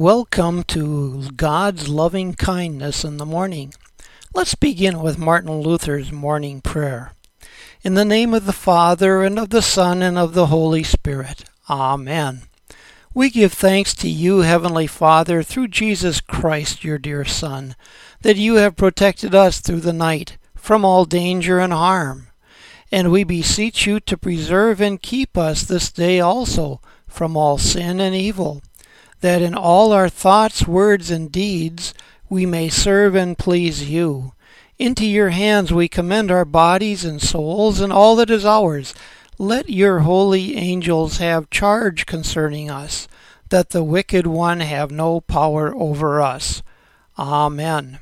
Welcome to God's loving kindness in the morning. Let's begin with Martin Luther's morning prayer. In the name of the Father, and of the Son, and of the Holy Spirit. Amen. We give thanks to you, Heavenly Father, through Jesus Christ, your dear Son, that you have protected us through the night from all danger and harm. And we beseech you to preserve and keep us this day also from all sin and evil, that in all our thoughts, words, and deeds we may serve and please you. Into your hands we commend our bodies and souls and all that is ours. Let your holy angels have charge concerning us, that the wicked one have no power over us. Amen.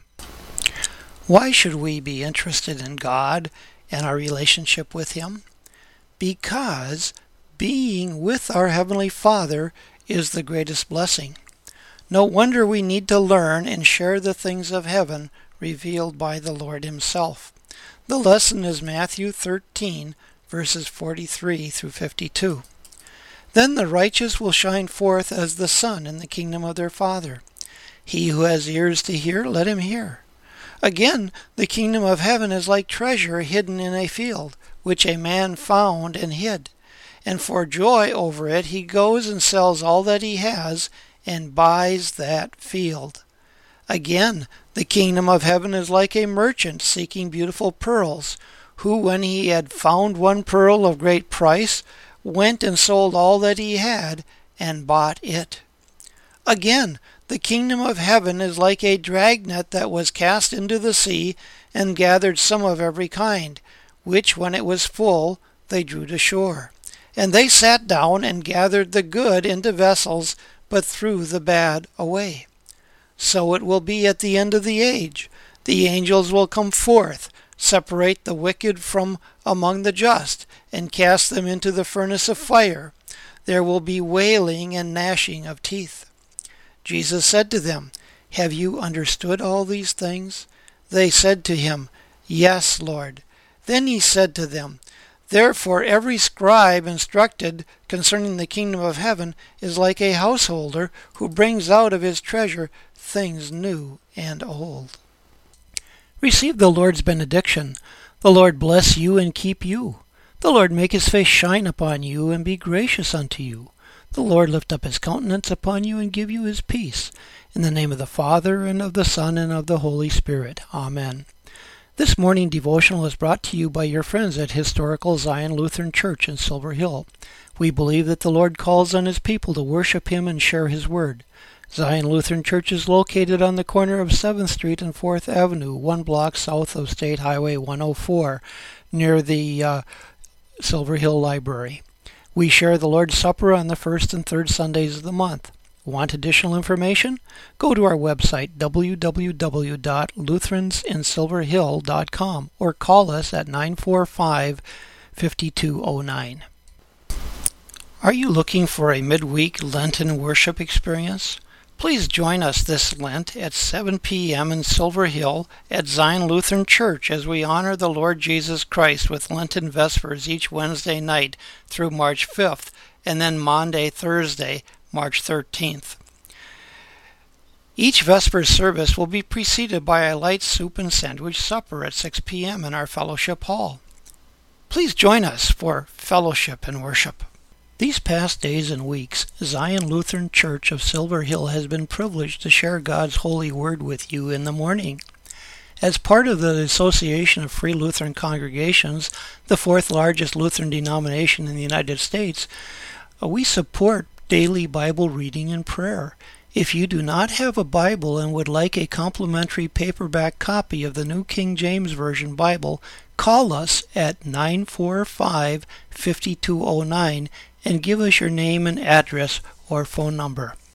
Why should we be interested in God and our relationship with Him? Because being with our Heavenly Father is the greatest blessing. No wonder we need to learn and share the things of heaven revealed by the Lord Himself. The lesson is Matthew 13, verses 43 through 52. Then the righteous will shine forth as the sun in the kingdom of their Father. He who has ears to hear, let him hear. Again, the kingdom of heaven is like treasure hidden in a field, which a man found and hid. And for joy over it he goes and sells all that he has and buys that field. Again, the kingdom of heaven is like a merchant seeking beautiful pearls, who, when he had found one pearl of great price, went and sold all that he had and bought it. Again, the kingdom of heaven is like a dragnet that was cast into the sea and gathered some of every kind, which, when it was full, they drew to shore. And they sat down and gathered the good into vessels, but threw the bad away. So it will be at the end of the age. The angels will come forth, separate the wicked from among the just, and cast them into the furnace of fire. There will be wailing and gnashing of teeth. Jesus said to them, "Have you understood all these things?" They said to him, "Yes, Lord." Then he said to them, "Therefore every scribe instructed concerning the kingdom of heaven is like a householder who brings out of his treasure things new and old." Receive the Lord's benediction. The Lord bless you and keep you. The Lord make his face shine upon you and be gracious unto you. The Lord lift up his countenance upon you and give you his peace. In the name of the Father, and of the Son, and of the Holy Spirit. Amen. This morning devotional is brought to you by your friends at Historical Zion Lutheran Church in Silver Hill. We believe that the Lord calls on his people to worship him and share his word. Zion Lutheran Church is located on the corner of 7th Street and 4th Avenue, 1 block south of State Highway 104, near the Silver Hill Library. We share the Lord's Supper on the first and third Sundays of the month. Want additional information? Go to our website, www.lutheransinsilverhill.com, or call us at 945-5209. Are you looking for a midweek Lenten worship experience? Please join us this Lent at 7 p.m. in Silver Hill at Zion Lutheran Church as we honor the Lord Jesus Christ with Lenten Vespers each Wednesday night through March 5th, and then Maundy, Thursday, March 13th. Each Vespers service will be preceded by a light soup and sandwich supper at 6 p.m. in our fellowship hall. Please join us for fellowship and worship. These past days and weeks, Zion Lutheran Church of Silver Hill has been privileged to share God's holy word with you in the morning. As part of the Association of Free Lutheran Congregations, the fourth largest Lutheran denomination in the United States, we support daily Bible reading and prayer. If you do not have a Bible and would like a complimentary paperback copy of the New King James Version Bible, call us at 945-5209 and give us your name and address or phone number.